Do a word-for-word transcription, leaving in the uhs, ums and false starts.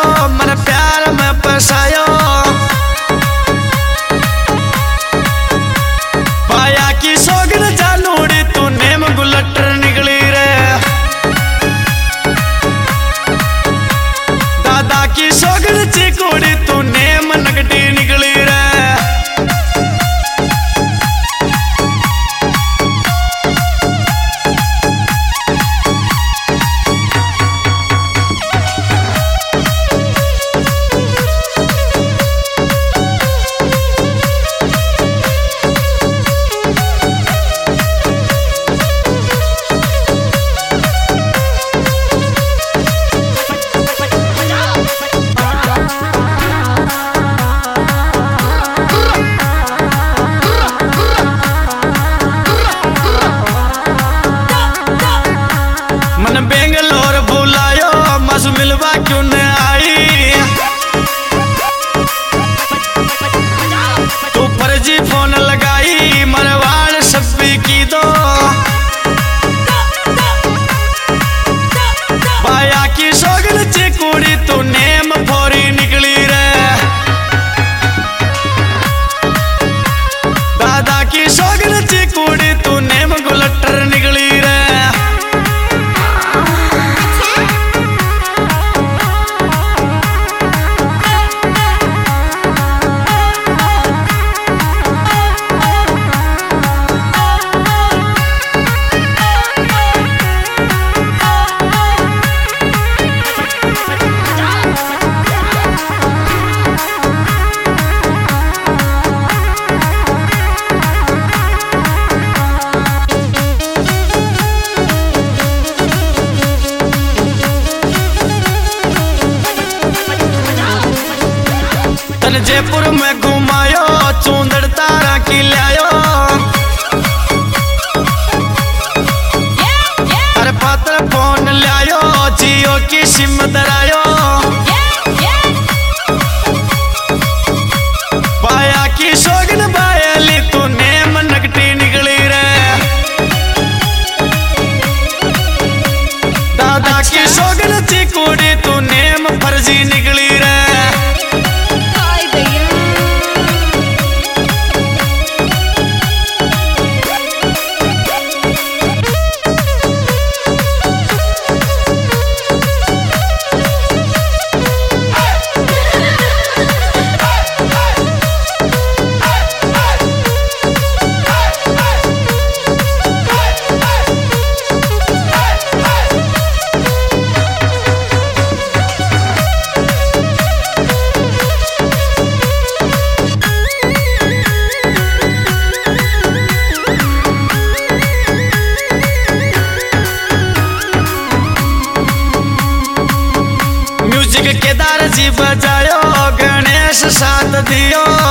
मन प्यार में फसायो। पाया की सोगन जानूड़ी तू नेम गुलटर निकली रे। दादा की सोगन चिकोड़ी तू नेम नगटी निकली रे। बेंगलोर बुलायो मस मिलवा क्यों न आई। तू फर्जी फोन लगाई मरवाड़ सब्बी की दो। पाया की सोगन चिकुड़ी तू नेम फोरी निकली रे। दादा की सोगन चिकुड़ी तू नेम गुलटर निकली रे। जयपुर में घुमायो चूंदड़ तारा की लायो। अरे पात्र फोन लायो जियो की सिम दरायो। पाया की सोगन बायली तू नेम नगटी निकली रे। दादा की सोगन चिकुड़ी तू नेम फर्जी निकली रे। केदार जी बजायो गणेश साथ दियो।